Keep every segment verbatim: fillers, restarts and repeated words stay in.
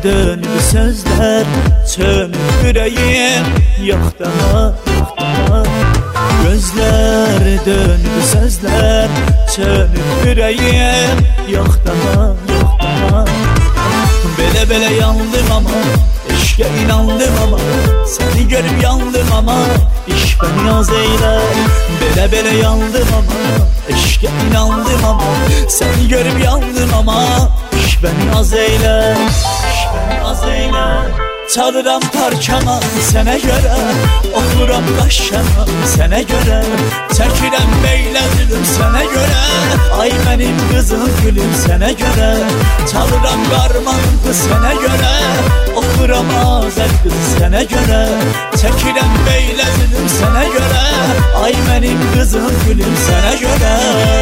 dönüb sözlər, çönüb ürəyim, yox daha, yox daha. Gözlər dönüb sözlər, çönüb ürəyim, yox daha, yox daha. Belə-belə yandım ama, eşqə inandım ama, səni görüb yandım ama, iş bəni az eylər. Belə-belə yandım ama, eşqə inandım ama, səni görüb yandım ama, iş bəni az eylər, iş bəni az eylər. Çalıram parçama sənə görə, oxuram qaşşama sənə görə, çəkirəm beyləzülüm sənə görə, ay mənim qızım gülüm sənə görə. Çalıram qarman qız sənə görə, oxuram azəl qız sənə görə, çəkirəm beyləzülüm sənə görə, ay mənim qızım gülüm sənə görə.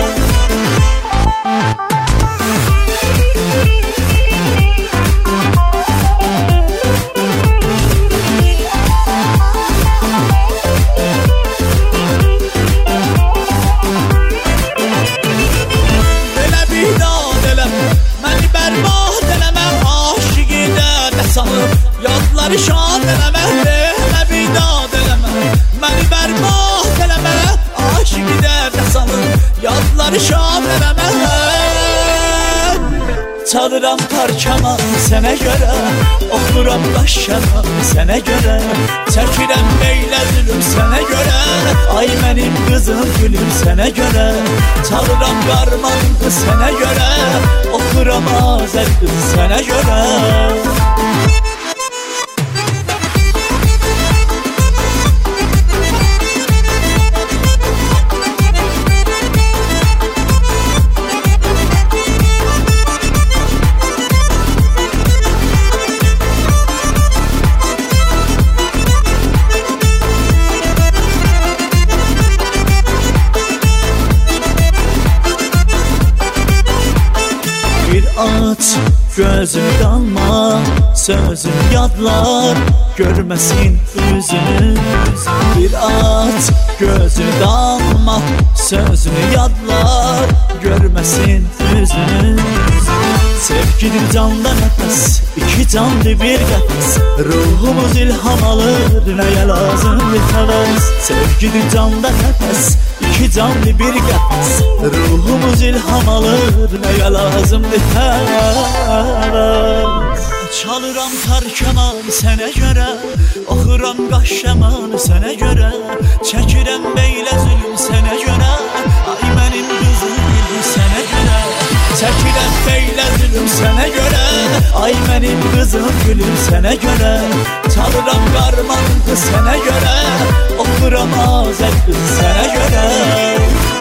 Yadları şad eləmə, demə bidad eləmə, məni bərbad eləmə, aşık idərdə salıb, yadları şad eləmə. Çalıram parçama sənə görə, oxuram qaşşama sənə görə, çəkirəm beyləzülüm sənə görə, ay mənim qızım gülüm sənə görə. Çalıram qarman qız sənə görə, oxuram azəl qız sənə görə. Bir aç gözünü dalma, sözünü yadlar, görməsin üzünü. Bir aç gözünü dalma, sözünü yadlar, görməsin üzünü. Sevgidir canda nəfəs, iki canlı bir qəfəs, ruhumuz ilham alır, nəyə lazım bir həvəs. Sevgidir canda nəfəs, iki canlı bir qəfəs, ruhumuz ilham alır, nəyə lazım bir həvəs. Çalıram tarkaman sənə görə, oxuram qaşşaman sənə görə, çəkirəm beyləzülüm sənə görə, ay mənim qızım gülüm sənə görə. Çəkirəm beyləzülüm sənə görə, ay mənim qızım gülüm sənə görə. Çalıram qarman qız sənə görə, oxuram azəl qız sənə görə.